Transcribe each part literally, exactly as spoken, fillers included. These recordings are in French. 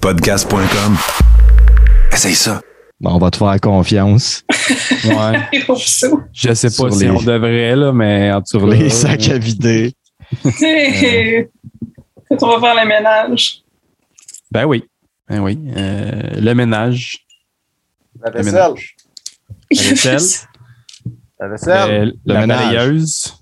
podcast point com. Essaye ça. Bon, on va te faire confiance. Ouais. Je sais pas Sur si les- on devrait, là, mais en tout Sur cas. les sacs à vider. Quand on va faire le ménage. Ben oui. Ben oui. Euh, le ménage. La Le vaisselle. ménage. La vaisselle. La vaisselle. Euh, Le la ménage. balayeuse.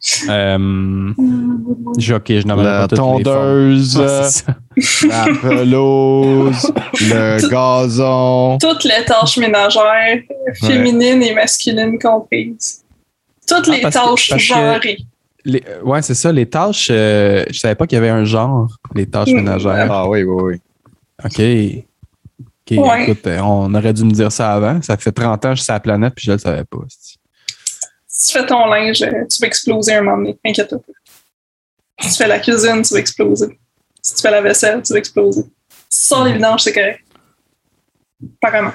Euh, j'ai- ok, je n'en La pas toutes les formes. tondeuse, Ouais, c'est ça. la pelouse, le gazon. Toutes les tâches ménagères, féminines et masculines comprises. Toutes Ah, les parce que- tâches parce que- genrées. Les- euh, ouais, c'est ça. Les tâches, euh, je savais pas qu'il y avait un genre, les tâches Mm. ménagères. Ah oui, oui, oui. OK. OK, Ouais. écoute, euh, on aurait dû me dire ça avant. Ça fait trente ans que je suis sur la planète puis je le savais pas. Si tu fais ton linge, euh, tu vas exploser un moment donné. Inquiète-toi pas. Si tu fais la cuisine, tu vas exploser. Si tu fais la vaisselle, tu vas exploser. Si tu sors les vidanges, c'est correct. Apparemment.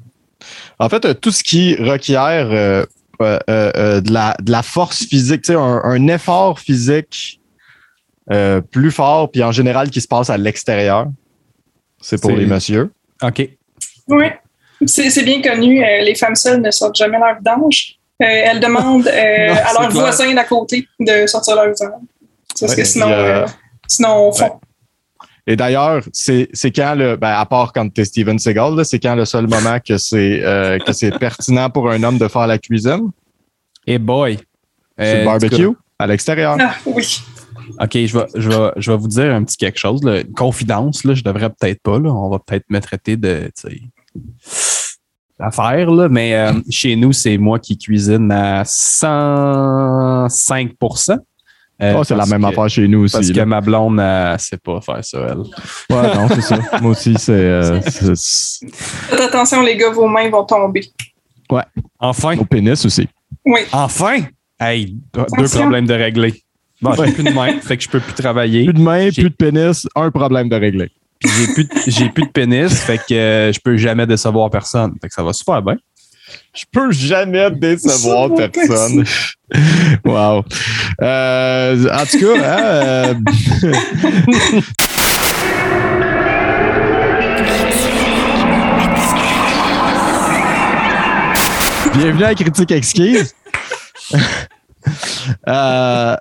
En fait, euh, tout ce qui requiert euh, euh, euh, euh, de, la, de la force physique, tu sais, un, un effort physique euh, plus fort, puis en général qui se passe à l'extérieur, c'est pour C'est- les messieurs. OK. Oui. C'est c'est bien connu. euh, les femmes seules ne sortent jamais leur vidange. Euh, elles demandent euh, Non, à c'est leurs clair. voisins d'à côté de sortir leur vidange. Parce Ouais, que sinon, puis, euh, euh, sinon on fond. Et d'ailleurs, c'est c'est quand le, ben, à part quand t'es Steven Seagal, là, c'est quand le seul moment que c'est euh, que c'est pertinent pour un homme de faire la cuisine, Et boy. c'est le Euh, barbecue en tout à l'extérieur. Ah oui. cas, OK, je vais, je, vais, je vais vous dire un petit quelque chose. Là. Une confidence, là, je devrais peut-être pas. Là. On va peut-être me traiter de tu sais, affaire, là, mais euh, chez nous, c'est moi qui cuisine à cent cinq pour cent. Euh, Oh, c'est la parce même que- affaire chez nous aussi. Parce que là. ma blonde, elle sait pas faire ça, elle. Ouais, non, c'est ça. Moi aussi, c'est. euh, c'est- Faites attention, les gars, vos mains vont tomber. Enfin! Au pénis aussi. Oui. Enfin! Hey, deux Attention. problèmes de régler. Bon, j'ai Ouais. plus de main, fait que je peux plus travailler. Plus de main, J'ai- plus de pénis, un problème de régler. Puis j'ai plus, de- j'ai plus de pénis, fait que euh, je peux jamais décevoir personne. Fait que ça va super bien. Je peux jamais décevoir Ça va personne. Wow. Euh, en tout cas, hein, euh, bienvenue à Critique Exquise. euh,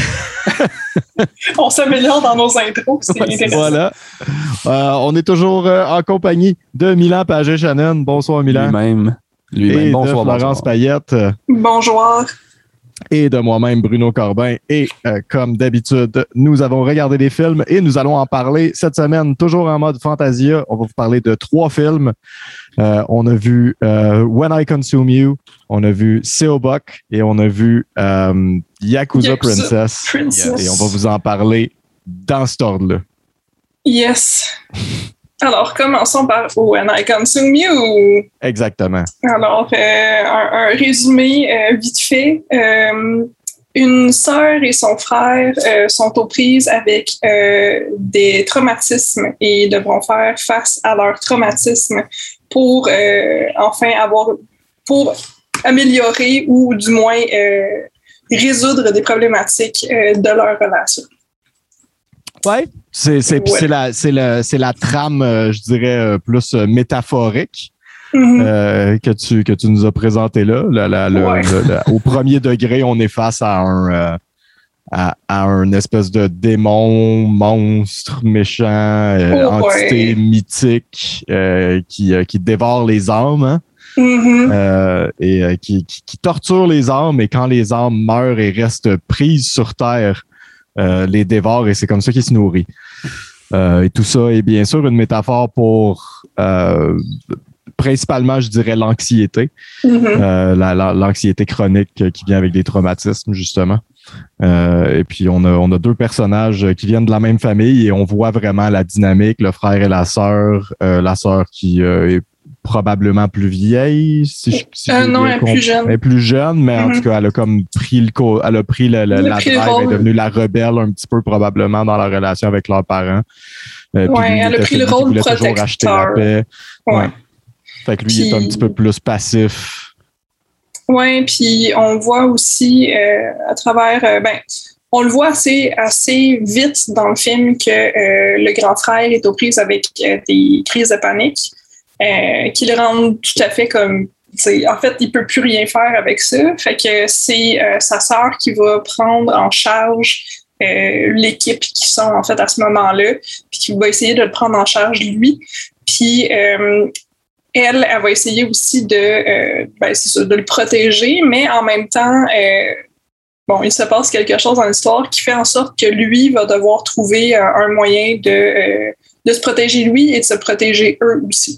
On s'améliore dans nos intros, c'est intéressant. voilà. Euh, on est toujours euh, en compagnie de Milan Pagé-Shannon. Bonsoir, Milan. Lui-même. Lui-même. Et Bonsoir, de Florence bonsoir. Payette. euh, Bonjour. et de moi-même, Bruno Corbin. Et euh, comme d'habitude, nous avons regardé des films et nous allons en parler cette semaine, toujours en mode Fantasia. On va vous parler de trois films. Euh, on a vu euh, When I Consume You, on a vu Seobok et on a vu euh, Yakuza, Yakuza Princess. Princess. Et on va vous en parler dans cet ordre-là. Yes. Alors, commençons par When I Consume You. Exactement. Alors, euh, un, un résumé euh, vite fait. Euh, une sœur et son frère euh, sont aux prises avec euh, des traumatismes et devront faire face à leurs traumatismes pour euh, enfin avoir, pour améliorer ou du moins euh, résoudre des problématiques euh, de leur relation. Ouais. C'est c'est- Ouais. c'est la, c'est la, c'est la trame, euh, je dirais, euh, plus euh, métaphorique. Mhm. Euh, que, tu, que tu nous as présenté là. La- la- le- Ouais. le- le- au premier degré, on est face à un, euh, à, à un espèce de démon, monstre, méchant, euh, Oh, entité ouais. mythique euh, qui, euh, qui dévore les âmes hein, Mhm. euh, et euh, qui, qui, qui torture les âmes et quand les âmes meurent et restent prises sur terre, euh, les dévore et c'est comme ça qu'il se nourrit. Euh, et tout ça est bien sûr une métaphore pour euh, principalement, je dirais, l'anxiété. Mhm. Euh, la- la- l'anxiété chronique euh, qui vient avec des traumatismes, justement. Euh, et puis, on a, on a deux personnages qui viennent de la même famille et on voit vraiment la dynamique, le frère et la sœur. Euh, la sœur qui euh, est probablement plus vieille. Si je, si Euh, j'ai non, bien elle est compris. plus jeune. Elle est plus jeune, mais en Mhm. tout cas, elle a comme pris le co- elle a pris le, le- Elle a la pris le drive, elle est rôle. devenue la rebelle un petit peu probablement dans la relation avec leurs parents. Euh, puis Ouais, lui, il elle a était pris le celui qui rôle voulait toujours acheter la protecteur. paix. Ouais. Ouais. Fait que lui, il est un Puis- petit peu plus passif. Oui, puis on voit aussi euh, à travers, euh, ben, on le voit assez, assez vite dans le film que euh, le grand frère est aux prises avec euh, des crises de panique euh, qui le rendent tout à fait comme... T'sais, en fait, il peut plus rien faire avec ça. Fait que c'est euh, sa sœur qui va prendre en charge euh, l'équipe qui sont en fait à ce moment-là, puis qui va essayer de le prendre en charge lui. Puis euh, elle, elle va essayer aussi de, euh, ben, c'est ça, de le protéger, mais en même temps, euh, bon, il se passe quelque chose dans l'histoire qui fait en sorte que lui va devoir trouver euh, un moyen de, euh, de se protéger lui et de se protéger eux aussi.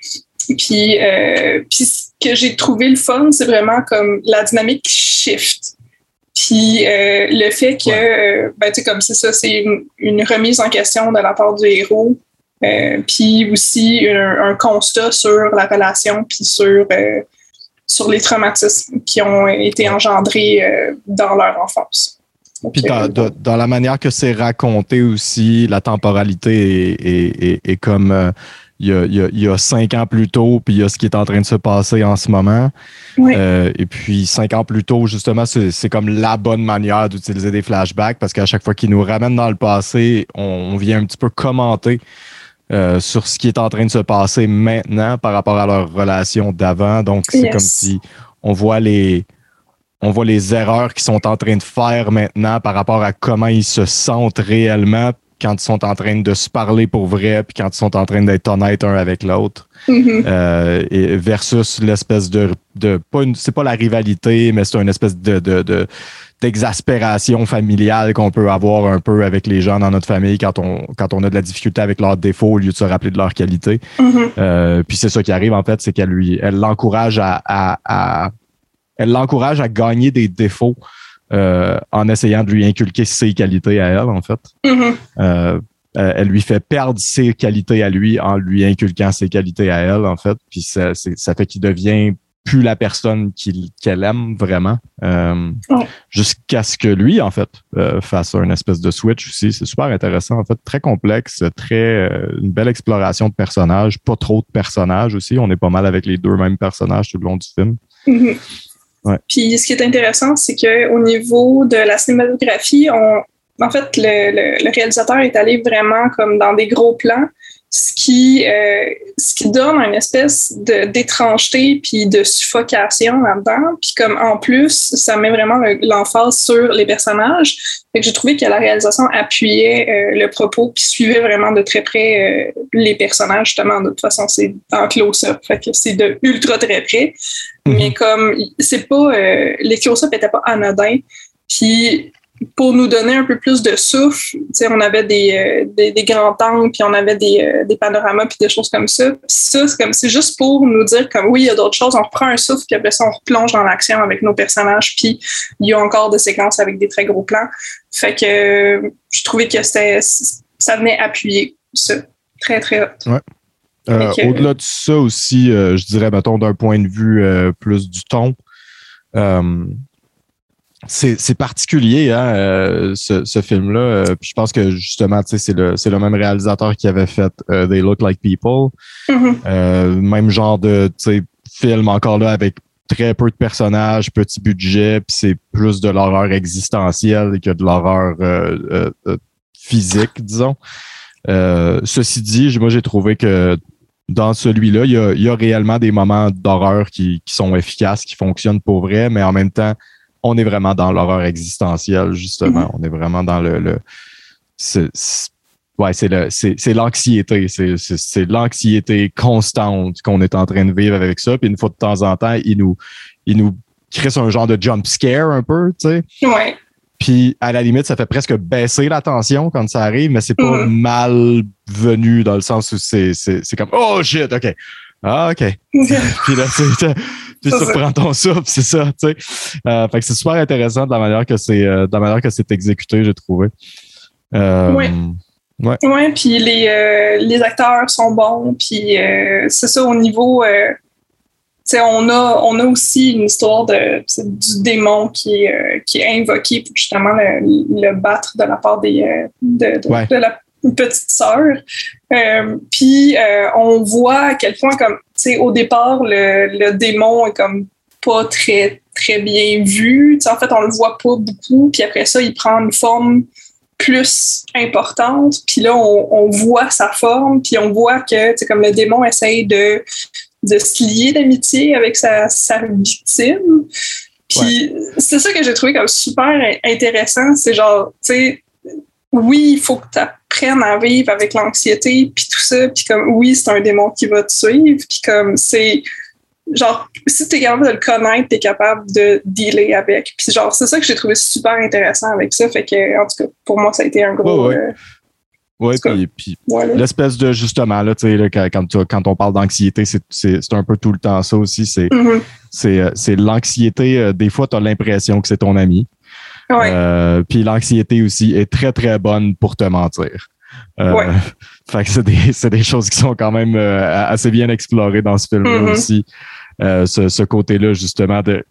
Puis, euh, puis ce que j'ai trouvé le fun, c'est vraiment comme la dynamique shift. Puis euh, le fait que, ouais. euh, ben tu sais, comme c'est ça, c'est une, une remise en question de la part du héros. Euh, puis aussi un, un constat sur la relation, puis sur, euh, sur les traumatismes qui ont été engendrés euh, dans leur enfance. Puis dans, dans, dans la manière que c'est raconté aussi, la temporalité est, est, est, est comme... Euh, Il y, a, il, y a, il y a cinq ans plus tôt, puis il y a ce qui est en train de se passer en ce moment. Oui. Euh, et puis, cinq ans plus tôt, justement, c'est, c'est comme la bonne manière d'utiliser des flashbacks parce qu'à chaque fois qu'ils nous ramènent dans le passé, on, on vient un petit peu commenter euh, sur ce qui est en train de se passer maintenant par rapport à leur relation d'avant. Donc, c'est yes. comme si on voit les... On voit les erreurs qu'ils sont en train de faire maintenant par rapport à comment ils se sentent réellement quand ils sont en train de se parler pour vrai, puis quand ils sont en train d'être honnêtes un avec l'autre, mm-hmm. euh, et versus l'espèce de, de pas une, c'est pas la rivalité, mais c'est une espèce de, de, de d'exaspération familiale qu'on peut avoir un peu avec les gens dans notre famille quand on quand on a de la difficulté avec leurs défauts au lieu de se rappeler de leurs qualités. Mm-hmm. Euh, puis c'est ça qui arrive en fait, c'est qu'elle lui, elle l'encourage à, à, à elle l'encourage à gagner des défauts. Euh, en essayant de lui inculquer ses qualités à elle, en fait. Mm-hmm. Euh, elle lui fait perdre ses qualités à lui en lui inculquant ses qualités à elle, en fait. Puis ça, c'est, ça fait qu'il devient plus la personne qu'il, qu'elle aime vraiment. Euh, ouais. Jusqu'à ce que lui, en fait, euh, fasse une espèce de switch aussi. C'est super intéressant, en fait. Très complexe, très euh, une belle exploration de personnages. Pas trop de personnages aussi. On est pas mal avec les deux mêmes personnages tout le long du film. Mm-hmm. Ouais. Puis ce qui est intéressant, c'est qu'au niveau de la cinématographie, on, en fait, le, le, le réalisateur est allé vraiment comme dans des gros plans, ce qui, euh, ce qui donne une espèce de, d'étrangeté puis de suffocation là-dedans. Puis comme en plus, ça met vraiment le, l'emphase sur les personnages. Fait que j'ai trouvé que la réalisation appuyait euh, le propos puis suivait vraiment de très près euh, les personnages. Justement, de toute façon, c'est en close-up. Fait que c'est de ultra très près. Mm-hmm. Mais comme c'est pas... Euh, les close-up n'étaient pas anodins. Puis pour nous donner un peu plus de souffle, on avait des, euh, des, des grands angles, puis on avait des, euh, des panoramas, puis des choses comme ça. Puis ça, c'est comme c'est juste pour nous dire comme oui, il y a d'autres choses, on reprend un souffle, puis après ça, on replonge dans l'action avec nos personnages, puis il y a encore des séquences avec des très gros plans. Fait que euh, je trouvais que c'était, ça venait appuyer ça. Très, très hot. Ouais. Euh, que, au-delà de ça aussi, euh, je dirais, mettons, d'un point de vue euh, plus du ton, euh, C'est, c'est particulier, hein, euh, ce, ce film-là. Euh, puis je pense que justement, tu sais, c'est le, c'est le même réalisateur qui avait fait uh, They Look Like People. Mm-hmm. Euh, même genre de, tu sais, film encore là avec très peu de personnages, petit budget, puis c'est plus de l'horreur existentielle que de l'horreur euh, euh, euh, physique, disons. Euh, ceci dit, moi j'ai trouvé que dans celui-là, il y a, il y a réellement des moments d'horreur qui, qui sont efficaces, qui fonctionnent pour vrai, mais en même temps, on est vraiment dans l'horreur existentielle, justement. Mm-hmm. On est vraiment dans le... le c'est, c'est, ouais, c'est, le, c'est, c'est l'anxiété. C'est, c'est, c'est l'anxiété constante qu'on est en train de vivre avec ça. Puis une fois de temps en temps, il nous, il nous crée un genre de jump scare un peu, tu sais. Ouais. Puis à la limite, ça fait presque baisser la tension quand ça arrive, mais c'est pas mm-hmm. malvenu dans le sens où c'est, c'est, c'est comme « Oh shit, OK! » Ah, OK. Puis là, tu tu surprends ton souffle, c'est ça, tu sais. Euh, fait que c'est super intéressant de la manière que c'est, euh, de la manière que c'est exécuté, j'ai trouvé. Euh, oui. Ouais. Oui, puis les, euh, les acteurs sont bons, puis euh, c'est ça, au niveau... Euh, tu sais, on a, on a aussi une histoire de, du démon qui est, euh, qui est invoqué pour justement le, le battre de la part des, euh, de, de, ouais. de la petite sœur. Euh, puis euh, on voit à quel point, comme, tu sais, au départ, le, le démon est comme pas très, très bien vu. Tu sais, en fait, on le voit pas beaucoup. Puis après ça, il prend une forme plus importante. Puis là, on, on voit sa forme. Puis on voit que, tu sais, comme le démon essaye de, de se lier d'amitié avec sa, sa victime. Puis ouais. c'est ça que j'ai trouvé comme super intéressant. C'est genre, tu sais, oui, il faut que tu apprennes à vivre avec l'anxiété, puis tout ça, puis comme, oui, c'est un démon qui va te suivre, puis comme, c'est, genre, si t'es capable de le connaître, t'es capable de dealer avec. Puis genre, c'est ça que j'ai trouvé super intéressant avec ça, fait que, en tout cas, pour moi, ça a été un gros... Ouais, ouais. Euh, Oui, puis, puis voilà. L'espèce de, justement, là, tu sais, là, quand, tu, quand on parle d'anxiété, c'est, c'est, c'est un peu tout le temps ça aussi. C'est, mm-hmm. c'est, c'est l'anxiété, euh, des fois, tu as l'impression que c'est ton ami. Ouais. Euh, puis l'anxiété aussi est très, très bonne pour te mentir. Euh, ouais. Fait que c'est des, c'est des choses qui sont quand même euh, assez bien explorées dans ce film-là mm-hmm. aussi. Euh, ce, ce côté-là, justement, de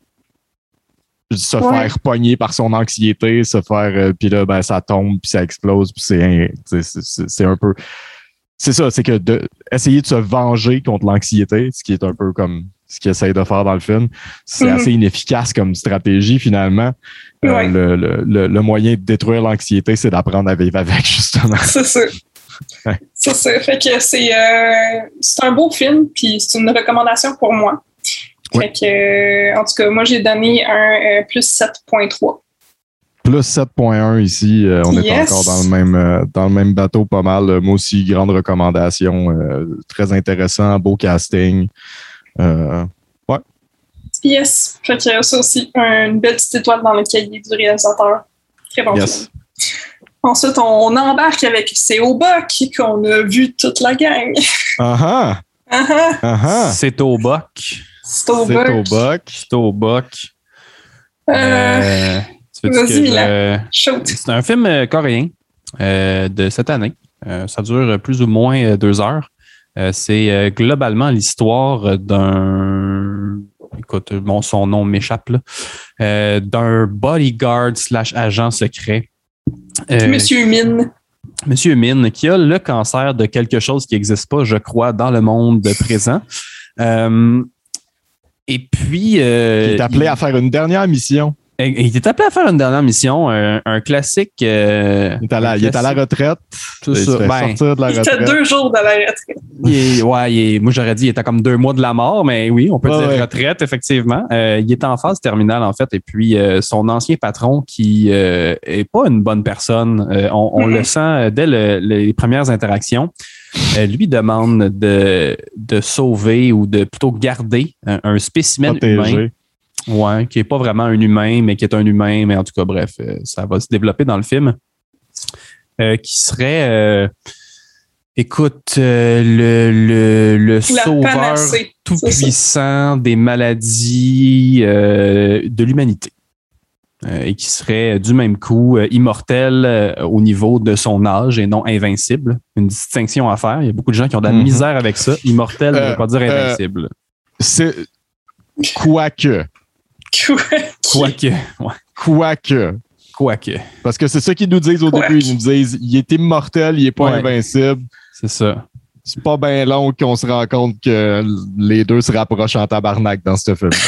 se ouais. faire pogner par son anxiété, se faire euh, puis là ben ça tombe puis ça explose puis c'est, c'est c'est c'est un peu c'est ça, c'est que de essayer de se venger contre l'anxiété, ce qui est un peu comme ce qu'il essaye de faire dans le film, c'est mm-hmm. assez inefficace comme stratégie finalement. Ouais. Euh, le, le, le, le moyen de détruire l'anxiété, c'est d'apprendre à vivre avec, justement. C'est ça. Ouais. C'est ça. Fait que c'est euh, c'est un beau film puis c'est une recommandation pour moi. Fait oui. que, euh, en tout cas, moi, j'ai donné un euh, plus sept virgule trois. Plus sept virgule un ici. Euh, on yes. est encore dans le même euh, dans le même bateau pas mal. Moi aussi, grande recommandation. Euh, très intéressant, beau casting. Euh, ouais. Yes. Fait que ça aussi, une belle petite étoile dans le cahier du réalisateur. Très bon yes. film. Ensuite, on embarque avec C'est au Boc qu'on a vu toute la gang. Ah ah! Uh-huh. Uh-huh. C'est au Boc. C'est au Boc. C'est au Boc. Euh, euh, vas-y, Milan. Euh, c'est un film euh, coréen euh, de cette année. Euh, ça dure plus ou moins euh, deux heures. Euh, c'est euh, globalement l'histoire d'un... Écoute, bon, son nom m'échappe, là. Euh, d'un bodyguard slash agent secret. Euh, Monsieur Min. Monsieur Min, qui a le cancer de quelque chose qui n'existe pas, je crois, dans le monde présent. Euh, Et puis... Euh, il est appelé il, à faire une dernière mission. Il est appelé à faire une dernière mission, un, un classique... Euh, il, est à la, il est à la retraite. Tout ça. Ben, sortir de la il retraite. Était deux jours de la retraite. Il est, ouais, il est, moi, j'aurais dit qu'il était comme deux mois de la mort, mais oui, on peut ah, dire ouais. retraite, effectivement. Euh, il est en phase terminale, en fait, et puis euh, son ancien patron, qui euh, est pas une bonne personne, euh, on, on mm-hmm. le sent dès le, les premières interactions, euh, lui demande de, de sauver ou de plutôt garder un, un spécimen Protégé. humain. Ouais, qui n'est pas vraiment un humain, mais qui est un humain, mais en tout cas, bref, euh, ça va se développer dans le film. Euh, qui serait, euh, écoute, euh, le, le, le sauveur panacée, tout-puissant des maladies euh, de l'humanité. Euh, et qui serait du même coup euh, immortel euh, au niveau de son âge et non invincible. Une distinction à faire. Il y a beaucoup de gens qui ont de la mm-hmm. misère avec ça. Immortel ne euh, veut pas dire invincible. Euh, c'est... Quoique. Quoique. Ouais. Quoique. Quoique. Parce que c'est ça qu'ils nous disent au Quoique. début. Ils nous disent il est immortel, il n'est pas ouais. invincible. C'est ça. C'est pas bien long qu'on se rend compte que les deux se rapprochent en tabarnak dans ce film.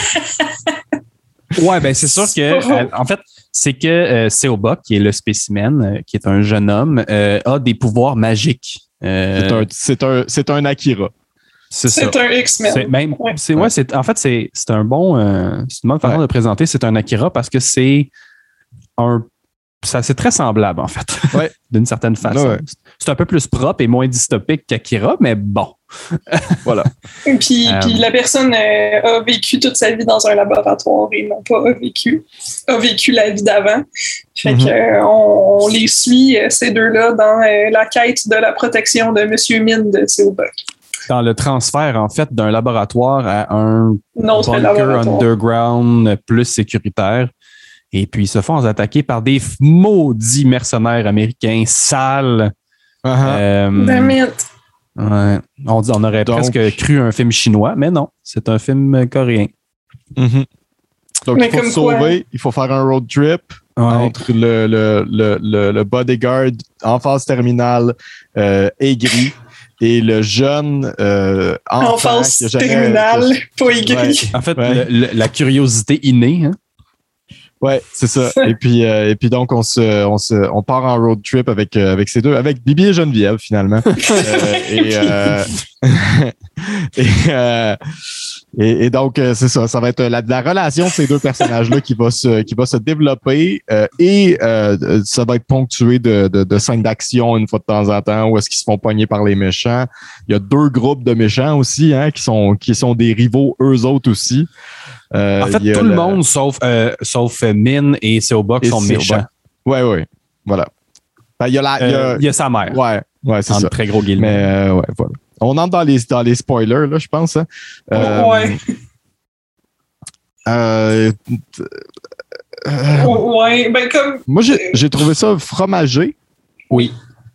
Ouais, ben c'est sûr que, euh, en fait, c'est que euh, Seobok, qui est le spécimen, euh, qui est un jeune homme, euh, a des pouvoirs magiques. Euh, c'est, un, c'est, un, c'est un Akira. C'est, c'est ça. un X-Men. C'est même, ouais. C'est, ouais, c'est, en fait, c'est, c'est un bon, euh, c'est une bonne façon ouais. de présenter. C'est un Akira parce que c'est un, ça, c'est très semblable en fait, ouais. d'une certaine façon. Ouais. C'est un peu plus propre et moins dystopique qu'Akira, mais bon. Voilà. Et puis, euh, puis la personne euh, a vécu toute sa vie dans un laboratoire et non pas a vécu, a vécu la vie d'avant. Fait mm-hmm. que euh, on, on les suit euh, ces deux-là dans euh, la quête de la protection de Monsieur Min de Seobok. Dans le transfert, en fait, d'un laboratoire à un bunker underground plus sécuritaire. Et puis, ils se font attaquer par des maudits mercenaires américains sales. Uh-huh. Euh, Damn it. Ouais. On, dit, on aurait Donc, presque cru un film chinois, mais non, c'est un film coréen. Mm-hmm. Donc, mais il faut se sauver, quoi? Il faut faire un road trip ouais. entre le, le, le, le, le bodyguard en phase terminale euh, aigri. et le jeune euh, enfant En phase qui a jamais- terminale, pas aigri. Ouais. En fait, Ouais. le- le- la curiosité innée, hein? Ouais, c'est ça. Et puis, euh, et puis donc, on se, on se, on part en road trip avec, euh, avec ces deux, avec Bibi et Geneviève, finalement. Euh, et, euh, et, euh, et, et donc, euh, c'est ça. Ça va être la, la relation de ces deux personnages-là qui va se, qui va se développer euh, et euh, ça va être ponctué de, de, de scènes d'action une fois de temps en temps où est-ce qu'ils se font pogner par les méchants. Il y a deux groupes de méchants aussi, hein, qui sont, qui sont des rivaux eux autres aussi. Euh, En fait, il y a tout le monde, sauf, euh, sauf euh, Min et Seobok, Et sont Seobok. méchants. Ouais, ouais. Voilà. Ben, il y a la. il y a- Euh, Il y a sa mère. Ouais, ouais, c'est en ça. très gros guillemets. Mais euh, ouais, voilà. On entre dans les, dans les spoilers, là, je pense. Hein. Euh, Ouais. euh, euh, Ouais, ben comme. moi, j'ai j'ai trouvé ça fromagé. Oui.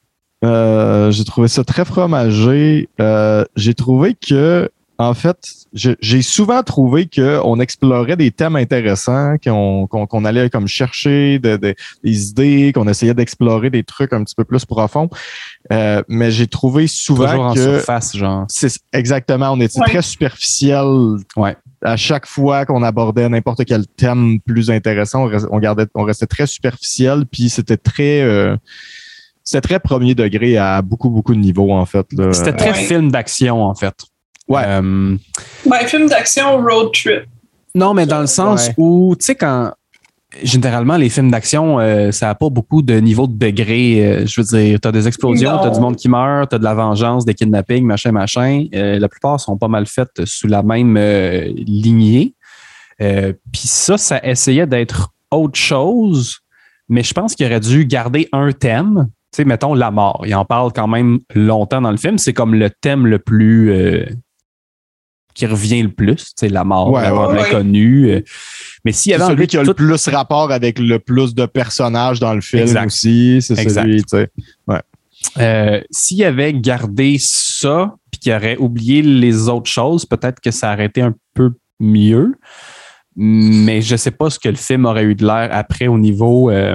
Euh, j'ai trouvé ça très fromagé. Euh, j'ai trouvé que, en fait, je- j'ai souvent trouvé qu'on explorait des thèmes intéressants, qu'on qu'on qu'on allait comme chercher de, de- des idées, qu'on essayait d'explorer des trucs un petit peu plus profonds. Euh, mais j'ai trouvé souvent Toujours en que surface, genre. c'est exactement, on était Ouais. très superficiel. Ouais. À chaque fois qu'on abordait n'importe quel thème plus intéressant, on restait, on gardait, on restait très superficiel, puis c'était très, euh, c'était très premier degré à beaucoup, beaucoup de niveaux, en fait. Là. C'était très Ouais. film d'action, en fait. Ouais. Euh, Ben, film d'action, road trip. non, mais dans le sens Ouais. où, tu sais, quand généralement les films d'action, euh, ça n'a pas beaucoup de niveau de degré. Euh, je veux dire, tu as des explosions, Non. tu as du monde qui meurt, tu as de la vengeance, des kidnappings, machin, machin. Euh, la plupart sont pas mal faites sous la même euh, lignée. Euh, Puis ça, ça essayait d'être autre chose, mais je pense qu'il aurait dû garder un thème. Tu sais, mettons la mort. Il en parle quand même longtemps dans le film. C'est comme le thème le plus euh, qui revient le plus, tu sais, la mort, Ouais, la mort de ouais. l'inconnu. Euh, Mais s'il y C'est avait celui enlevé qui a tout- le plus rapport avec le plus de personnages dans le film Exact. aussi. C'est Exact. celui, tu sais. Euh, s'il avait gardé ça, puis qu'il aurait oublié les autres choses, peut-être que ça aurait été un peu mieux. Mais je sais pas ce que le film aurait eu de l'air après au niveau euh,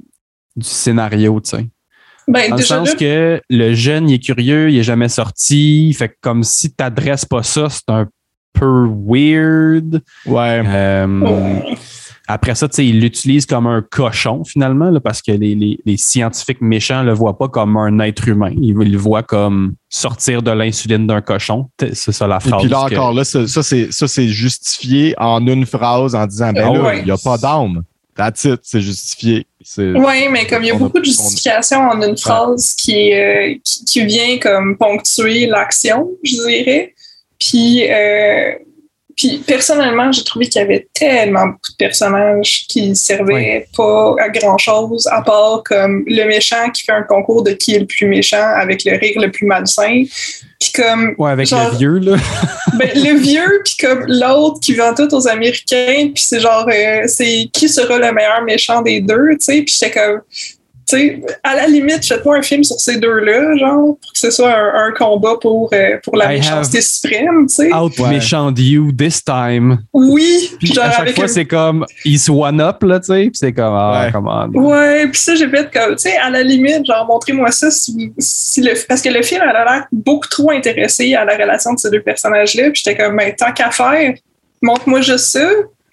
du scénario, tu sais. Ben, Dans le déjà sens là, que le jeune, il est curieux, il est jamais sorti. Fait que comme si tu n'adresses pas ça, c'est un peu weird. Ouais. Euh, ouais. Après ça, tu sais, il l'utilise comme un cochon, finalement, là, parce que les, les, les scientifiques méchants le voient pas comme un être humain. Ils le voient comme sortir de l'insuline d'un cochon. C'est ça la Et phrase. puis là, que- encore là, ça, ça, c'est, ça, c'est justifié en une phrase en disant, ben Ah là, ouais. il n'y a pas d'âme. That's it, c'est justifié. C'est, Oui, mais comme il y a On a- beaucoup de on- justification en une phrase qui, est, euh, qui, qui vient comme ponctuer l'action, je dirais. Puis, euh, puis personnellement, j'ai trouvé qu'il y avait tellement beaucoup de personnages qui servaient pas à grand-chose, à part comme le méchant qui fait un concours de qui est le plus méchant avec le rire le plus malsain. Puis comme Ouais, avec genre, le vieux, là. ben, le vieux, puis comme l'autre qui vend tout aux Américains, puis c'est genre, euh, c'est qui sera le meilleur méchant des deux, tu sais, puis j'étais comme, tu sais, à la limite, faites-moi un film sur ces deux-là, genre, pour que ce soit un, un combat pour, euh, pour la I méchanceté suprême, tu sais. Out Ouais. méchant you this time. Oui, Puis genre à chaque avec fois, un- c'est comme, il se one-up, là, tu sais. Puis c'est comme, ah, Ouais. come on. Ouais, puis ça, j'ai fait comme, tu sais, à la limite, genre, montrez-moi ça si, si le, parce que le film elle a l'air beaucoup trop intéressé à la relation de ces deux personnages-là, puis j'étais comme, ben, tant qu'à faire, montre-moi juste ça.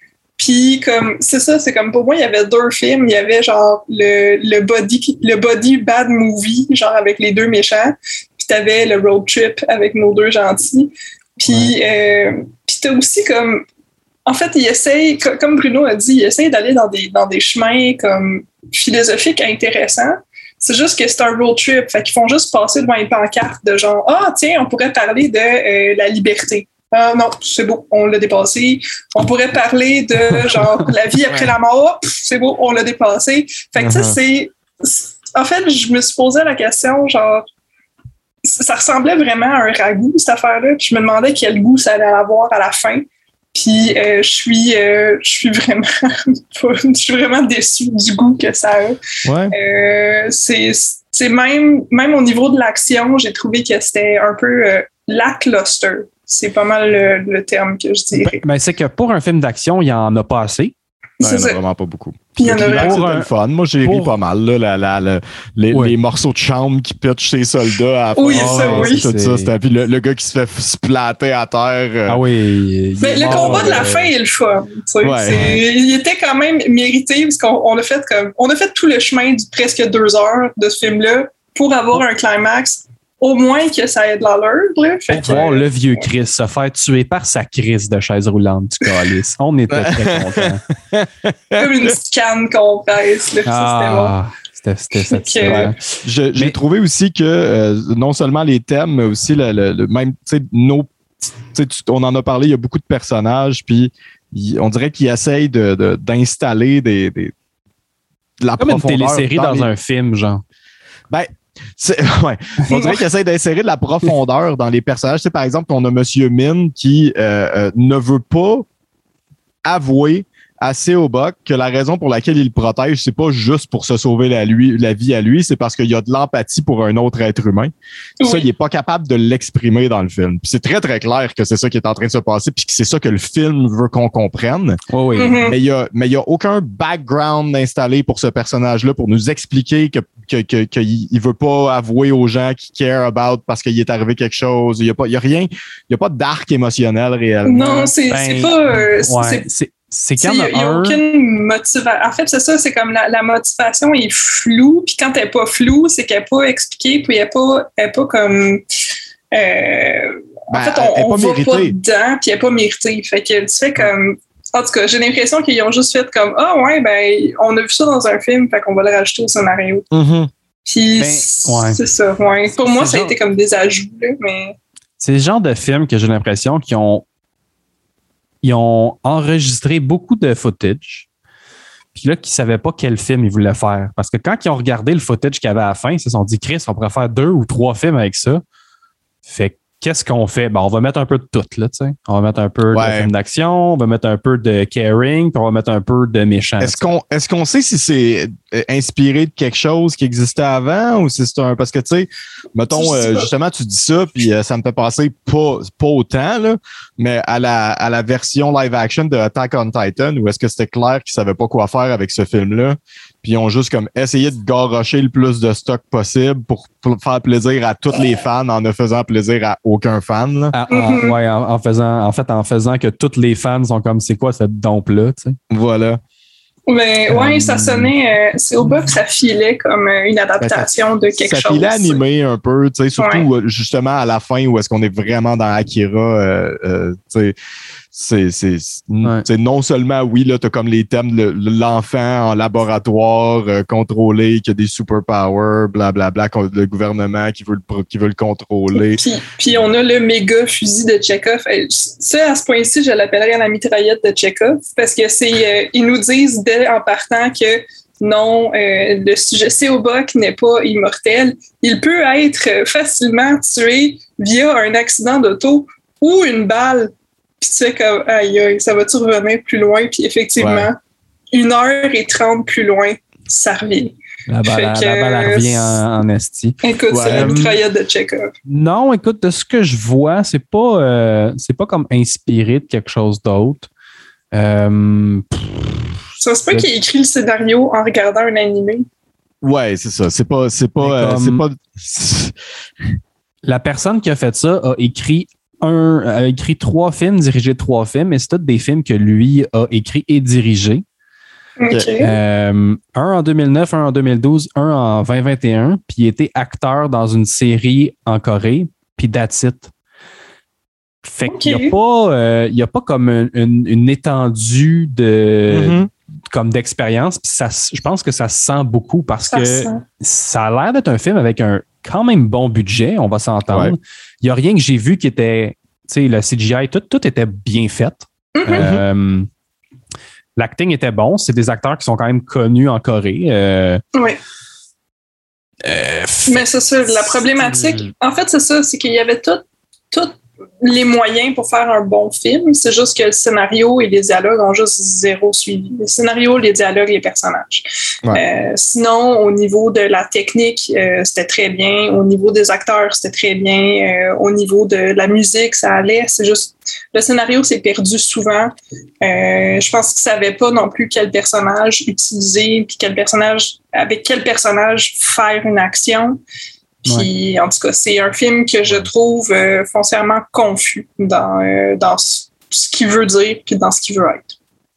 Puis comme, c'est ça, c'est comme, pour moi, il y avait deux films, il y avait genre le, le body, le body bad movie, genre avec les deux méchants, puis t'avais le road trip avec nos deux gentils. Puis, euh, puis t'as aussi comme, en fait, il essaye, co- comme Bruno a dit, il essaye d'aller dans des, dans des chemins comme philosophiques intéressants. C'est juste que c'est un road trip. Fait qu'ils font juste passer devant une pancarte de genre, ah, tiens, on pourrait parler de euh, la liberté. Ah non, c'est beau, on l'a dépassé. On pourrait parler de genre la vie après la mort. Pff, c'est beau, on l'a dépassé. Fait que tu sais, Uh-huh. c'est, c'est- en fait, je me suis posé la question, genre, ça ressemblait vraiment à un ragoût, cette affaire-là. Puis je me demandais quel goût ça allait avoir à la fin. Puis euh, je suis, euh, je suis vraiment, pas- je suis vraiment déçue du goût que ça a. ouais. Euh, c'est, c'est même, même au niveau de l'action, j'ai trouvé que c'était un peu euh, lackluster. C'est pas mal le, le terme que je dirais. Ben, ben, c'est que pour un film d'action, il n'y en a pas assez. Ouais, il y c'est en a ça. vraiment pas beaucoup. Puis il y en a Climax, vraiment. c'était un- le fun. Moi, j'ai pour- ri pas mal. Là, la, la, la- les, Ouais. les morceaux de chambre qui pitchent ses soldats à la fin. Oui, ça, Ouais, oui. c'est tout C'est- ça. C'était- Puis le, le gars qui se fait splatter à terre. euh, Ah oui. il Mais est le mort, combat de la euh, fin est le fun. tu sais. Ouais. C'est- Il était quand même mérité parce qu'on on a fait comme on a fait tout le chemin du presque deux heures de ce film-là pour avoir un climax. Au moins que ça ait de l'allure. là. Fait Pour que, voir le vieux Chris se faire tuer par sa crise de chaise roulante du calice. On était très contents. comme une petite canne qu'on presse. Là, Ah, c'était c'était satisfaisant. Je- J'ai Mais- trouvé aussi que euh, non seulement les thèmes, mais aussi le, le- le même, tu sais, nos, tu sais, tu- on en a parlé, il y a beaucoup de personnages, puis il- on dirait qu'ils essayent de, de- d'installer des, des- de la Comme une profondeur télésérie dans les- un film, genre. Ben, c'est- ouais. On dirait qu'ils essayent d'insérer de la profondeur dans les personnages. Tu sais, par exemple, on a Monsieur Mine qui euh, euh, ne veut pas avouer à Seobok que la raison pour laquelle il le protège, c'est pas juste pour se sauver la, lui, la vie à lui, c'est parce qu'il y a de l'empathie pour un autre être humain. Puis Ça, Oui. il est pas capable de l'exprimer dans le film. Puis c'est très, très clair que c'est ça qui est en train de se passer, puis que c'est ça que le film veut qu'on comprenne. Oui, oui. Mhm. Mais il y a, mais il y a aucun background installé pour ce personnage-là pour nous expliquer que, que, que, qu'il il veut pas avouer aux gens qui care about parce qu'il est arrivé quelque chose. Il y a pas, il y a rien, il y a pas d'arc émotionnel réellement. Non, c'est Ben, c'est pas. euh, c'est- Ouais, c'est- c'est c'est Il qu'il y en n'y a a, un. aucune motivation. En fait, c'est ça, c'est comme la, la motivation est floue, puis quand elle n'est pas floue, c'est qu'elle n'est pas expliquée, puis elle n'est pas, elle est pas comme. Euh, en Ben, fait, elle est on pas ne va pas méritée. dedans, puis elle n'est pas méritée. Fait que tu fais comme. En tout cas, j'ai l'impression qu'ils ont juste fait comme Ah ouais, ben, on a vu ça dans un film, fait qu'on va le rajouter au scénario. Mhm. Puis Ben, c'est ouais. c'est ça, ouais. Pour moi, C'est ça a genre- été comme des ajouts, là, mais. C'est le genre de film que j'ai l'impression qu'ils ont, ils ont enregistré beaucoup de footage. Puis là, qu'ils ne savaient pas quel film ils voulaient faire. Parce que quand ils ont regardé le footage qu'il y avait à la fin, ils se sont dit, Chris, on pourrait faire deux ou trois films avec ça. Fait que qu'est-ce qu'on fait? Ben, on va mettre un peu de tout, là, tu sais. On va mettre un peu Ouais. de film d'action, on va mettre un peu de caring, puis on va mettre un peu de méchant. Est-ce qu'on est-ce qu'on sait si c'est euh, inspiré de quelque chose qui existait avant ou si c'est un parce que tu sais mettons Je sais euh, pas. justement tu dis ça puis euh, ça me fait passer pas pas autant là mais à la à la version live action de Attack on Titan où est-ce que c'était clair qu'ils savaient pas quoi faire avec ce film là puis ils ont juste comme essayé de garrocher le plus de stock possible pour, pour faire plaisir à tous les fans en ne faisant plaisir à aucun fan là. Ah, ah, Mhm. ouais, en, en faisant, en fait, en faisant que tous les fans sont comme, c'est quoi cette dompe-là, tu sais. Voilà. Mais ouais, Euh, ça sonnait. Euh, c'est au bas que ça filait comme euh, une adaptation de quelque ça chose. filait animé un peu, tu sais, surtout Ouais. euh, justement à la fin où est-ce qu'on est vraiment dans Akira, euh, euh, tu sais, c'est, c'est, c'est- Ouais. tu sais, non seulement, oui, là, t'as comme les thèmes, le- l'enfant en laboratoire euh, contrôlé, qui a des superpowers, blablabla, con- le gouvernement qui veut le, pro- qui veut le contrôler. Puis, puis on a le méga fusil de Chekhov. Euh, Ça, à ce point-ci, je l'appellerais la mitraillette de Chekhov parce que c'est, euh, ils nous disent dès en partant que non, euh, le sujet Seobok n'est pas immortel. Il peut être facilement tué via un accident d'auto ou une balle. Puis tu fais comme, aïe, aïe, ça va-tu revenir plus loin? Puis effectivement, Ouais. une heure et trente plus loin, ça revient. La balle, Fait la que, balle elle revient en, en esti. Écoute, Ouais. c'est la mitraillette de Chekhov. Non, écoute, de ce que je vois, c'est pas, euh, c'est pas comme inspiré de quelque chose d'autre. Euh, pff, Ça se peut qu'il ait écrit le scénario en regardant un animé. Ouais, c'est ça. C'est pas, c'est pas, Mais euh, comme- c'est pas. la personne qui a fait ça a écrit un, a écrit trois films, dirigé trois films, et c'est tous des films que lui a écrit et dirigé. OK. Euh, un en deux mille neuf, un en deux mille douze, un en vingt vingt et un, puis il était acteur dans une série en Corée, puis that's it. Fait Ok. qu'il n'y a pas, euh, il y a pas comme une, une- une étendue de, Mhm. comme d'expérience, puis ça, se- je pense que ça se sent beaucoup parce Ça que sent. ça a l'air d'être un film avec un quand même bon budget, on va s'entendre. Ouais. Il n'y a rien que j'ai vu qui était, tu sais, le C G I, tout, tout était bien fait. Euh, L'acting était bon. C'est des acteurs qui sont quand même connus en Corée. Euh, Oui. euh, Mais c'est ça, la problématique. En fait, c'est ça, c'est qu'il y avait tout, tous les moyens pour faire un bon film. C'est juste que le scénario et les dialogues ont juste zéro suivi. Le scénario, les dialogues, les personnages. Ouais. Euh, sinon, au niveau de la technique, euh, c'était très bien. Au niveau des acteurs, c'était très bien. Euh, au niveau de la musique, ça allait. C'est juste, le scénario s'est perdu souvent. Euh, je pense qu'ils ne savaient pas non plus quel personnage utiliser, puis quel personnage, avec quel personnage faire une action. Puis, ouais. En tout cas, c'est un film que je trouve euh, foncièrement confus dans, euh, dans ce qu'il veut dire puis dans ce qu'il veut être.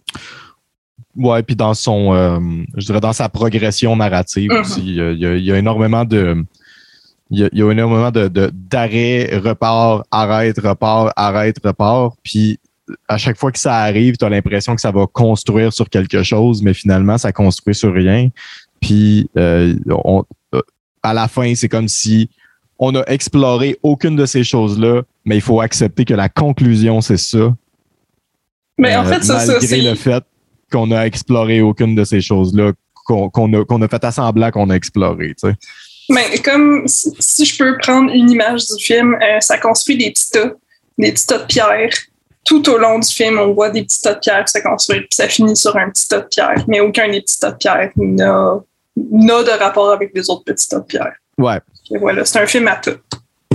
Ouais, puis dans son, euh, je dirais dans sa progression narrative mm-hmm. aussi, il y, a, il y a énormément de, il y a, il y a énormément de, de d'arrêt, repart, arrête, repart, arrête, repart. Puis à chaque fois que ça arrive, tu as l'impression que ça va construire sur quelque chose, mais finalement, ça construit sur rien. Puis euh, on, à la fin, c'est comme si on n'a exploré aucune de ces choses-là, mais il faut accepter que la conclusion, c'est ça. Mais en fait, euh, ça, malgré ça, c'est... le fait qu'on a exploré aucune de ces choses-là, qu'on, qu'on, a, qu'on a fait à semblant qu'on a exploré, tu sais. Mais comme, si, si je peux prendre une image du film, euh, ça construit des petits tas, des petits tas de pierres. Tout au long du film, on voit des petits tas de pierres se construire, puis ça finit sur un petit tas de pierres. Mais aucun des petits tas de pierres n'a, n'a de rapport avec les autres petits tas de pierres. Ouais. Et voilà, c'est un film à tout.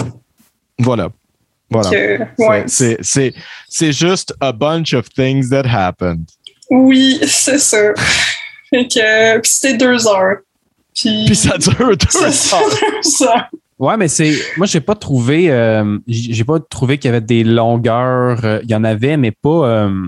Voilà. Voilà. Que, ouais. c'est, c'est, c'est juste a bunch of things that happened. Oui, c'est ça. Fait que, puis c'était deux heures. Puis, puis ça dure deux heures. Ouais, mais c'est. Moi, j'ai pas trouvé. Euh, j'ai pas trouvé qu'il y avait des longueurs. Euh, il y en avait, mais pas. Euh,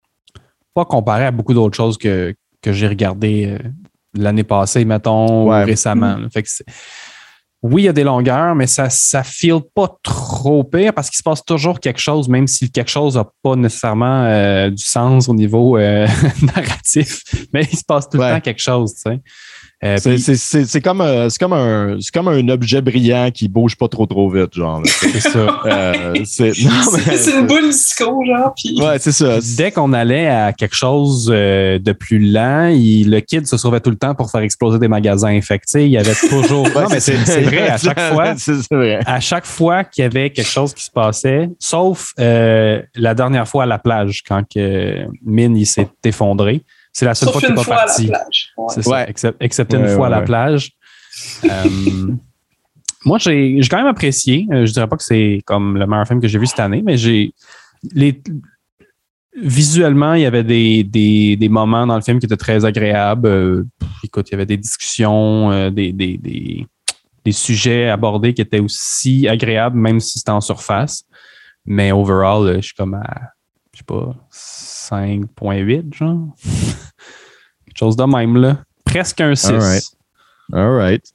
pas comparé à beaucoup d'autres choses que, que j'ai regardées euh, l'année passée, mettons, ouais. ou récemment. Là. Fait que c'est. Oui, il y a des longueurs, mais ça ne feel pas trop pire parce qu'il se passe toujours quelque chose, même si quelque chose n'a pas nécessairement euh, du sens au niveau euh, narratif. Mais il se passe tout ouais. le temps quelque chose, tu sais. Euh, c'est, puis, c'est, c'est, c'est, comme, euh, c'est, comme un, c'est comme un objet brillant qui bouge pas trop trop vite, genre. Là, c'est ça. Euh, c'est, non, mais, c'est, c'est une boule disco, genre. Puis... Ouais, c'est ça. Dès qu'on allait à quelque chose euh, de plus lent, il, le kid se sauvait tout le temps pour faire exploser des magasins. Fait que, tu sais, il y avait toujours. ouais, non, mais c'est, c'est vrai, à chaque fois. c'est, c'est vrai. À chaque fois qu'il y avait quelque chose qui se passait, sauf euh, la dernière fois à la plage, quand que Min il s'est effondré. C'est la seule Sauf fois qu'il n'est pas parti. Ouais. C'est ouais. ça, except, excepté ouais, une fois ouais, à la ouais. plage. euh, moi, j'ai, j'ai quand même apprécié. Euh, je dirais pas que c'est comme le meilleur film que j'ai vu cette année, mais j'ai les visuellement, il y avait des, des, des moments dans le film qui étaient très agréables. Euh, écoute, il y avait des discussions, euh, des, des, des, des sujets abordés qui étaient aussi agréables, même si c'était en surface. Mais overall, euh, je suis comme à, je sais pas, cinq virgule huit, genre. Quelque chose de même, là. Presque un six. All right. All right.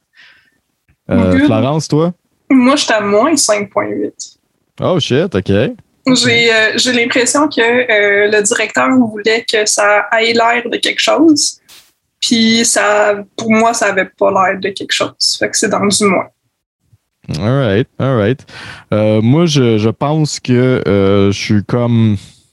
Euh, Florence, toi? Moi, j'étais à moins cinq virgule huit. Oh shit, OK. J'ai, euh, j'ai l'impression que euh, le directeur voulait que ça ait l'air de quelque chose. Puis, ça, pour moi, ça n'avait pas l'air de quelque chose. Fait que c'est dans du moins. All right, all right. Euh, moi, je, je pense que euh, je suis comme...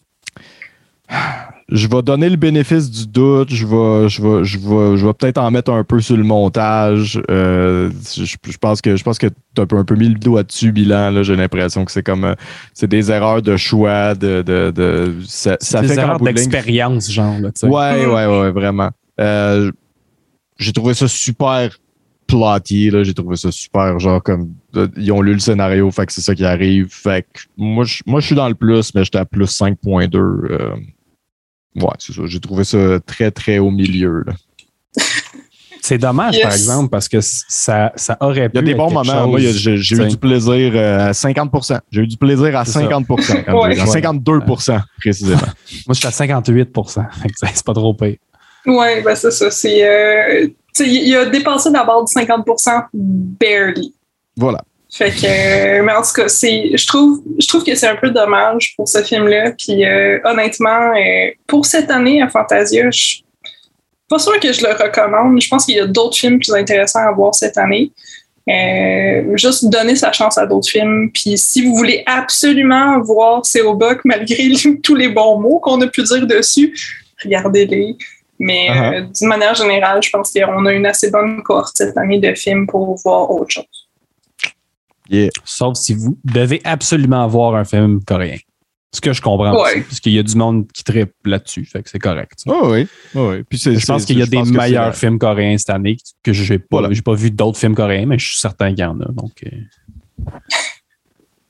Je vais donner le bénéfice du doute. Je vais, je vais, je vais, je vais peut-être en mettre un peu sur le montage. Euh, je, je pense que je pense que tu as un peu, un peu mis le doigt dessus, bilan. Là, j'ai l'impression que c'est comme c'est des erreurs de choix, de, de, de ça, c'est ça des fait erreurs ligne, d'expérience, genre. Là, ouais, ouais, ouais, vraiment. Euh, j'ai trouvé ça super plotty. Là, j'ai trouvé ça super, genre comme ils ont lu le scénario, fait que c'est ça qui arrive. Fait que moi, je, moi, je suis dans le plus, mais j'étais à plus cinq virgule deux. Euh, Ouais, c'est ça. J'ai trouvé ça très, très au milieu. Là. C'est dommage, yes. par exemple, parce que ça, ça aurait pu. Il y a des bons moments. Chose, moi, j'ai, j'ai eu du plaisir à cinquante pour cent. J'ai eu du plaisir à c'est cinquante pour cent. Ouais. À cinquante-deux pour cent, précisément. Moi, je suis à cinquante-huit pour cent. C'est pas trop pire. Oui, ben c'est ça. C'est, euh, il a dépassé la barre de cinquante pour cent barely. Voilà. Fait que, euh, mais en tout cas, c'est, je trouve, je trouve que c'est un peu dommage pour ce film-là. Puis euh, honnêtement, euh, pour cette année à Fantasia, je suis pas sûre que je le recommande. Je pense qu'il y a d'autres films plus intéressants à voir cette année. Euh, juste donner sa chance à d'autres films. Puis si vous voulez absolument voir C O Buck malgré tous les bons mots qu'on a pu dire dessus, regardez-les. Mais uh-huh. euh, d'une manière générale, je pense qu'on a une assez bonne cohorte cette année de films pour voir autre chose. Yeah. Sauf si vous devez absolument voir un film coréen. Ce que je comprends ouais. aussi, parce qu'il y a du monde qui trippe là-dessus, fait que c'est correct. Oh oui, oh oui. Puis c'est, je pense c'est, qu'il y a des meilleurs c'est... films coréens cette année que j'ai pas, voilà. j'ai pas vu d'autres films coréens, mais je suis certain qu'il y en a. Donc, euh...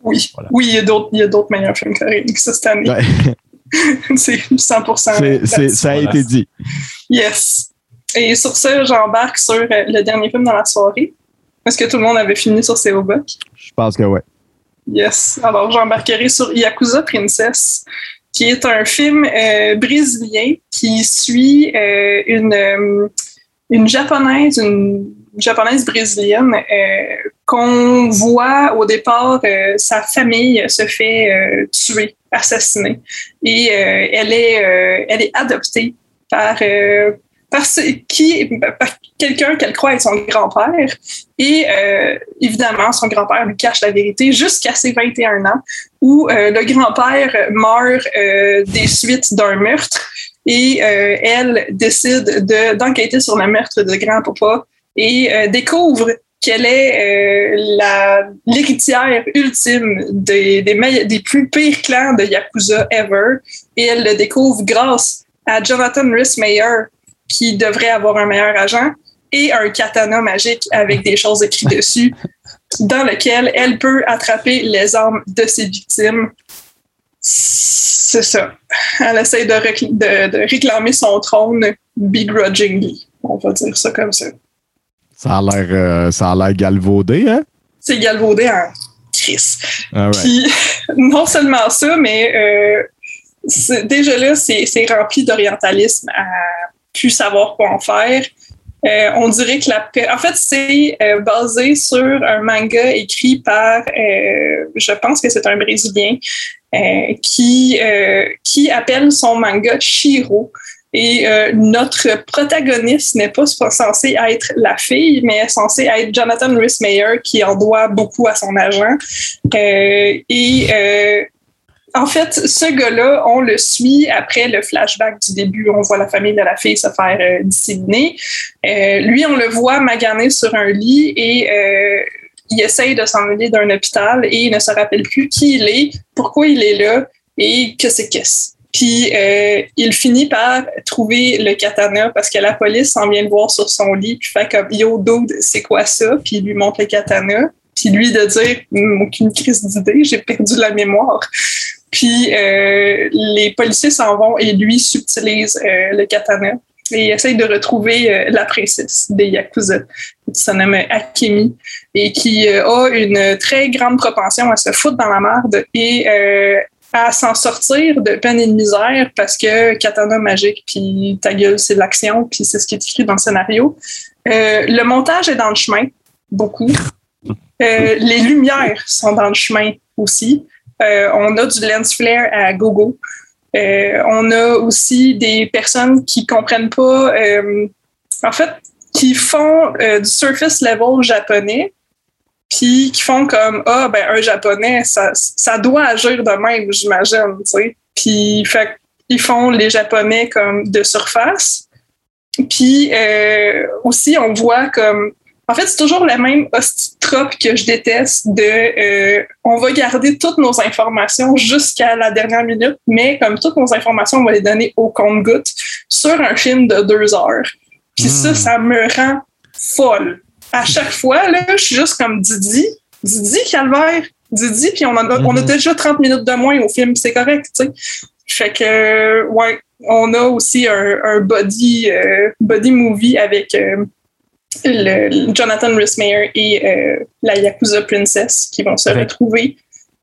Oui, Voilà. oui, il y a d'autres, il y a d'autres meilleurs films coréens que ça cette année. Ouais. C'est cent pour cent. C'est, c'est, ça a Voilà. été dit. Yes. Et sur ça, j'embarque sur euh, le dernier film dans la soirée. Est-ce que tout le monde avait fini sur ses Obok? Je pense que ouais. Yes. Alors, j'embarquerai sur Yakuza Princess, qui est un film euh, brésilien qui suit euh, une, euh, une japonaise, une japonaise brésilienne euh, qu'on voit au départ, euh, sa famille se fait euh, tuer, assassiner. Et euh, elle, est, euh, elle est adoptée par, euh, par, ce, qui, par quelqu'un qu'elle croit être son grand-père. Et euh, évidemment, son grand-père lui cache la vérité jusqu'à ses vingt et un ans, où euh, le grand-père meurt euh, des suites d'un meurtre et euh, elle décide de, d'enquêter sur le meurtre de grand-papa et euh, découvre qu'elle est euh, la, l'héritière ultime des, des, meille- des plus pires clans de Yakuza ever. Et elle le découvre grâce à Jonathan Rhys-Meyer, qui devrait avoir un meilleur agent, et un katana magique avec des choses écrites dessus, dans lequel elle peut attraper les armes de ses victimes. C'est ça. Elle essaie de, recl- de, de réclamer son trône begrudgingly. On va dire ça comme ça. Ça a l'air, euh, ça a l'air galvaudé, hein? C'est galvaudé en crise. All right. Puis, non seulement ça, mais euh, c'est, déjà là, c'est, c'est rempli d'orientalisme à plus savoir quoi en faire. Euh, on dirait que la... En fait, c'est euh, basé sur un manga écrit par, euh, je pense que c'est un Brésilien, euh, qui, euh, qui appelle son manga Shiro. Et euh, notre protagoniste n'est pas censé être la fille, mais est censé être Jonathan Rhys-Meyer, qui en doit beaucoup à son agent. Euh, et euh, en fait, ce gars-là, on le suit après le flashback du début. On voit la famille de la fille se faire euh, disséminer. Euh, lui, on le voit maganer sur un lit et euh, il essaye de s'en aller d'un hôpital et il ne se rappelle plus qui il est, pourquoi il est là et que c'est qu'est-ce. Puis euh, il finit par trouver le katana parce que la police s'en vient le voir sur son lit puis fait comme « Yo, dude, c'est quoi ça? » Puis il lui montre le katana. Puis lui de dire « Aucune crise d'idée, j'ai perdu la mémoire. » Puis euh, les policiers s'en vont et lui subtilise euh, le katana et essaye de retrouver euh, la princesse des Yakuza, qui se nomme Akemi et qui euh, a une très grande propension à se foutre dans la merde et euh, à s'en sortir de peine et de misère parce que katana magique, puis ta gueule, c'est l'action, puis c'est ce qui est écrit dans le scénario. Euh, le montage est dans le chemin, beaucoup. Euh, les lumières sont dans le chemin aussi. Euh, on a du lens flare à gogo. Euh, on a aussi des personnes qui comprennent pas, euh, en fait, qui font euh, du surface level japonais, puis qui font comme ah ben un japonais ça ça doit agir de même, j'imagine, tu sais. Puis fait ils font les japonais comme de surface. Puis euh, aussi on voit comme en fait, c'est toujours la même hostie trope que je déteste de euh, on va garder toutes nos informations jusqu'à la dernière minute, mais comme toutes nos informations, on va les donner au compte-gouttes sur un film de deux heures. Puis mmh. ça, ça me rend folle. À chaque fois, là, je suis juste comme Didi, Didi, calvaire, Didi, puis on, a, mmh. on a déjà trente minutes de moins au film, c'est correct, tu sais. Fait que, ouais, on a aussi un, un body, euh, body movie avec... Euh, Le, le Jonathan Rhys-Meyer et euh, la Yakuza Princess qui vont se avec, retrouver.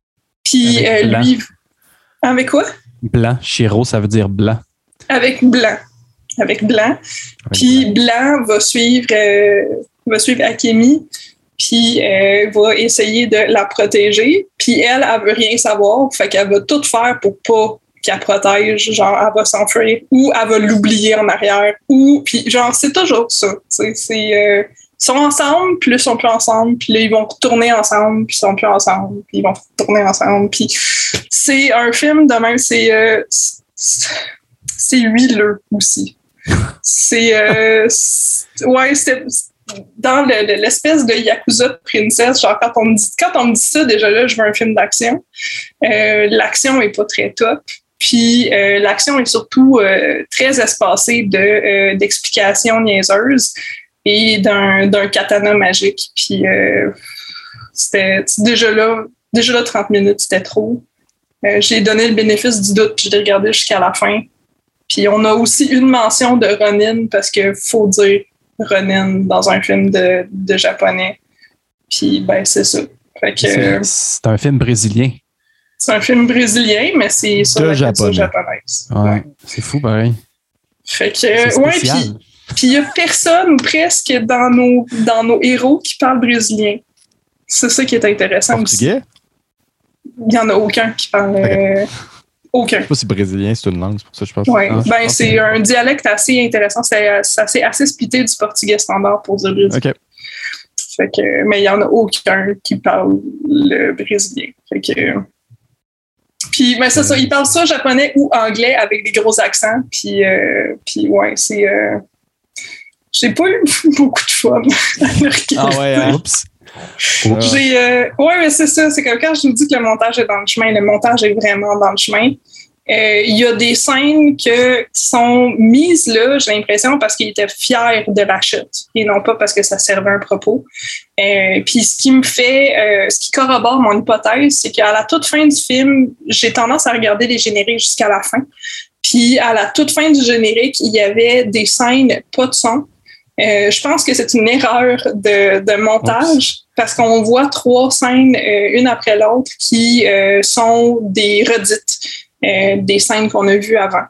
Puis euh, lui... Avec quoi? Blanc. Shiro, ça veut dire blanc. Avec blanc. Avec blanc. Puis blanc va suivre, euh, va suivre Akemi, puis euh, va essayer de la protéger. Puis elle, elle veut rien savoir, fait qu'elle va tout faire pour pas qu'elle protège, genre elle va s'enfuir ou elle va l'oublier en arrière ou puis genre c'est toujours ça, c'est c'est euh, ils sont ensemble, puis là, ils sont plus ensemble, puis là ils vont retourner ensemble, puis ils sont plus ensemble, puis ils vont retourner ensemble, puis c'est un film de même, c'est euh, c'est, c'est huileux aussi. C'est euh, c'est, ouais, c'est dans le, le, l'espèce de Yakuza Princess, genre quand on me dit quand on me dit ça, déjà là, je veux un film d'action. Euh, l'action est pas très top. Puis euh, l'action est surtout euh, très espacée de, euh, d'explications niaiseuses et d'un, d'un katana magique. Puis euh, c'était déjà là, déjà là, trente minutes, c'était trop. Euh, j'ai donné le bénéfice du doute, puis je l'ai regardé jusqu'à la fin. Puis on a aussi une mention de Ronin, parce qu'il faut dire Ronin dans un film de, de japonais. Puis, ben, c'est ça. Fait que, c'est, c'est un film brésilien. C'est un film brésilien, mais c'est sur de la japonais. culture japonaise. Ouais, Ouais. c'est fou, pareil. Fait que, C'est ouais, spécial. puis il y a personne presque dans nos, dans nos héros qui parle brésilien. C'est ça qui est intéressant Portugais? aussi. Il n'y en a aucun qui parle. Euh, aucun. Je sais pas si brésilien, c'est une langue, c'est pour ça que je pense. Ouais. Ah, je Ben, pense c'est que- un dialecte assez intéressant. C'est, c'est assez, assez splitté du portugais standard pour dire brésilien. OK. Fait que, mais il n'y en a aucun qui parle le brésilien. Fait que, puis, ben, c'est ça, ils parlent ça japonais ou anglais avec des gros accents. Puis, euh, puis ouais, c'est. Euh, j'ai pas eu beaucoup de fun à le regarder. Ah ouais, hein? Oups. J'ai, euh, ouais, mais c'est ça. C'est comme quand je vous dis que le montage est dans le chemin, le montage est vraiment dans le chemin. Euh, Il y a des scènes que, qui sont mises là, j'ai l'impression, parce qu'ils étaient fiers de la chute et non pas parce que ça servait un propos. Euh, Puis ce qui me fait, euh, ce qui corrobore mon hypothèse, c'est qu'à la toute fin du film, j'ai tendance à regarder les génériques jusqu'à la fin. Puis à la toute fin du générique, il y avait des scènes pas de son. Euh, je pense que c'est une erreur de, de montage. Oups. Parce qu'on voit trois scènes, euh, une après l'autre, qui euh, sont des redites. Euh, des scènes qu'on a vues avant.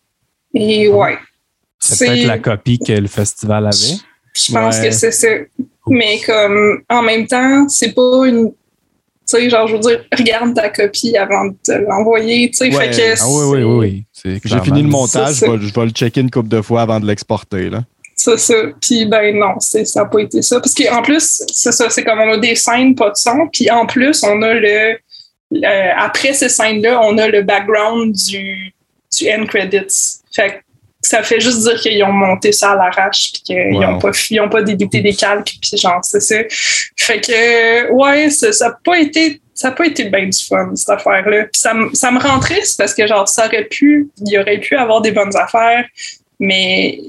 Et ouais. C'est, c'est peut-être la copie que le festival avait. Je, je pense ouais. que c'est ça. Mais comme en même temps, c'est pas une. Tu sais, genre, je veux dire, regarde ta copie avant de te l'envoyer. Tu sais, ouais. fait que. Ah oui, oui, oui, oui. C'est J'ai fini le montage, je vais, je vais le checker une couple de fois avant de l'exporter. Là. C'est ça. Puis, ben non, c'est, ça n'a pas été ça. Parce qu'en plus, c'est ça, c'est comme on a des scènes, pas de son. Puis en plus, on a le. Euh, après ces scènes-là, on a le background du, du end credits. Fait que ça fait juste dire qu'ils ont monté ça à l'arrache puis qu'ils n'ont wow. pas, ils ont pas débité des calques puis genre, c'est ça. Fait que, ouais, ça n'a pas été, ça a pas été bien du fun, cette affaire-là. Puis ça, ça me rend triste parce que, genre, ça aurait pu, il aurait pu avoir des bonnes affaires, mais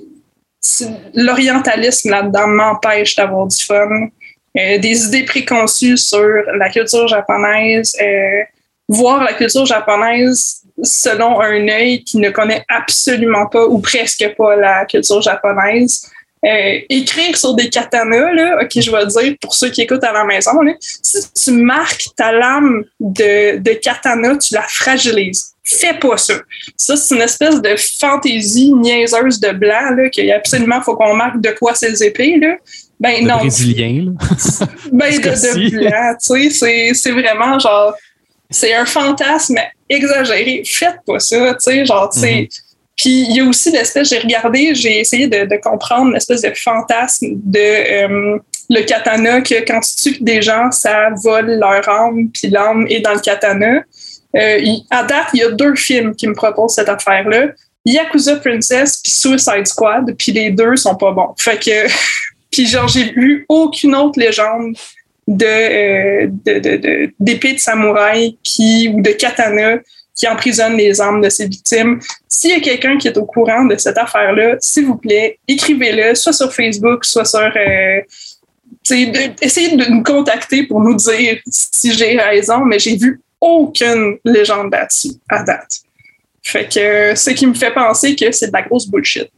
l'orientalisme là-dedans m'empêche d'avoir du fun. Euh, des idées préconçues sur la culture japonaise, euh, voir la culture japonaise selon un œil qui ne connaît absolument pas ou presque pas la culture japonaise. Euh, écrire sur des katanas, là, ok, je vais dire pour ceux qui écoutent à la maison, là, si tu marques ta lame de, de katana, tu la fragilises. Fais pas ça. Ça, c'est une espèce de fantaisie niaiseuse de blanc, là, qu'il absolument faut qu'on marque de quoi ces épées, là. Ben de non. Brésilien, là. Ben de, de blanc, tu sais, c'est, c'est vraiment genre, c'est un fantasme exagéré. Faites pas ça, tu sais, genre, tu sais. Mm-hmm. Puis il y a aussi l'espèce, j'ai regardé, j'ai essayé de, de comprendre l'espèce de fantasme de euh, le katana, que quand tu tues des gens, ça vole leur âme, puis l'âme est dans le katana. Euh, il, à date, il y a deux films qui me proposent cette affaire-là. Yakuza Princess puis Suicide Squad, puis les deux sont pas bons. Fait que... Puis genre, j'ai vu aucune autre légende de, euh, de, de, de, d'épée de samouraï qui, ou de katana qui emprisonne les âmes de ses victimes. S'il y a quelqu'un qui est au courant de cette affaire-là, s'il vous plaît, écrivez-le, soit sur Facebook, soit sur... Euh, de, essayez de nous contacter pour nous dire si j'ai raison, mais j'ai vu aucune légende là-dessus à date. Fait que ce qui me fait penser que c'est de la grosse bullshit.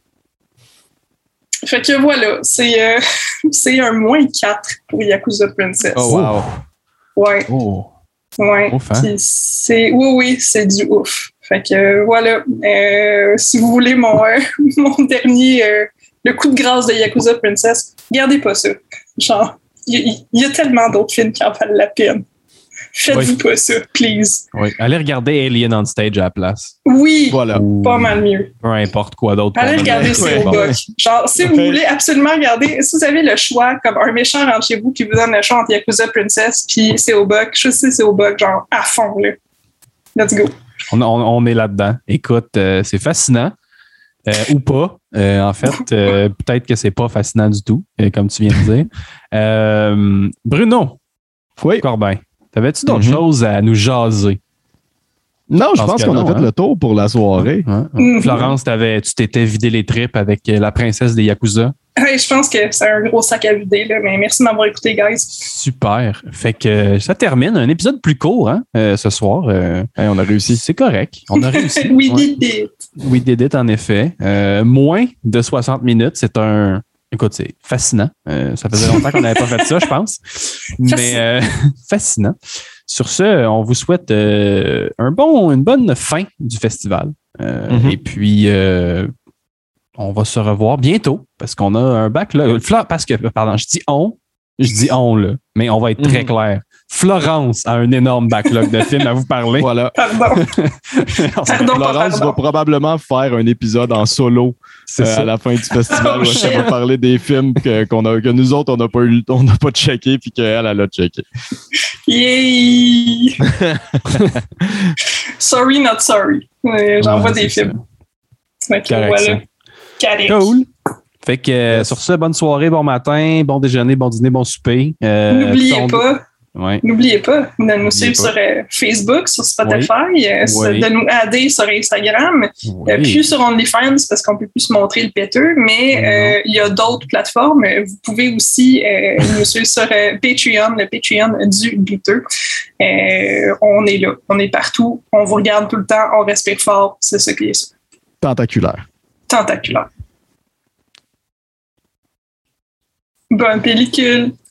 Fait que voilà, c'est, euh, c'est un moins quatre pour Yakuza Princess. Oh, wow. Ouais. Oh. Ouais. Ouf, hein? c'est, oui, oui, c'est du ouf. Fait que euh, voilà. Euh, si vous voulez mon, euh, mon dernier, euh, le coup de grâce de Yakuza Princess, regardez pas ça. Genre, il y, y a tellement d'autres films qui en valent la peine. Faites-vous oui. pas ça, please. Oui. Allez regarder Alien on Stage à la place. Oui, voilà. Pas mal mieux. Peu importe quoi d'autre. Allez regarder C'est au Boc. Genre, si vous voulez absolument regarder, si vous avez le choix, comme un méchant rentre chez vous qui vous donne le choix entre Yakuza Princess puis C'est au Boc, je sais C'est au Boc, genre à fond, là. Let's go. On, on, on est là-dedans. Écoute, euh, c'est fascinant. Euh, ou pas. Euh, en fait, euh, peut-être que c'est pas fascinant du tout, euh, comme tu viens de dire. Euh, Bruno. Oui. Corbin. T'avais-tu d'autres mm-hmm. choses à nous jaser? Non, je pense, que qu'on non, a fait hein. le tour pour la soirée. Ouais, ouais. Mhm. Florence, t'avais, tu t'étais vidé les tripes avec euh, la princesse des Yakuza. Ouais, je pense que c'est un gros sac à vider, là, mais merci de m'avoir écouté, guys. Super. Fait que euh, ça termine. Un épisode plus court hein, euh, ce soir. Euh, Hey, on a réussi. c'est correct. On a réussi. We Ouais. did it. We did it, en effet. Euh, moins de soixante minutes. C'est un. Écoute, c'est fascinant. Euh, ça faisait longtemps qu'on n'avait pas fait ça, je pense. Mais euh, fascinant. Sur ce, on vous souhaite euh, un bon, une bonne fin du festival. Euh, Mm-hmm. Et puis, euh, on va se revoir bientôt parce qu'on a un backlog. Fla- Parce que, pardon, je dis on, je dis on, là, mais on va être très Mhm. clair. Florence a un énorme backlog de films à vous parler. Voilà. Pardon. On va- Pardon, pas Florence va pardon. probablement faire un épisode en solo C'est euh, ça. à la fin du festival Oh, où elle va shit. parler des films que, qu'on a, que nous autres, on n'a pas eu, on n'a pas checké puis qu'elle, elle a checké. Yay! Sorry, not sorry. Euh, J'envoie Ouais, des c'est films. Ok, Correct, voilà. ça. Correct. Cool. Fait que euh, sur ce, bonne soirée, bon matin, bon déjeuner, bon dîner, bon souper. Euh, N'oubliez ton- pas, Ouais. n'oubliez pas de nous N'oubliez suivre pas. sur euh, Facebook, sur Spotify, euh, sur- Oui. de nous aider sur Instagram, Oui. euh, plus sur OnlyFans parce qu'on peut plus se montrer le péteux, mais Non. euh, il y a d'autres plateformes. Vous pouvez aussi euh, nous suivre sur euh, Patreon, le Patreon du douteux. Euh, on est là, on est partout, on vous regarde tout le temps, on respire fort, c'est ce qui est Tentaculaire. tentaculaire. Bonne pellicule.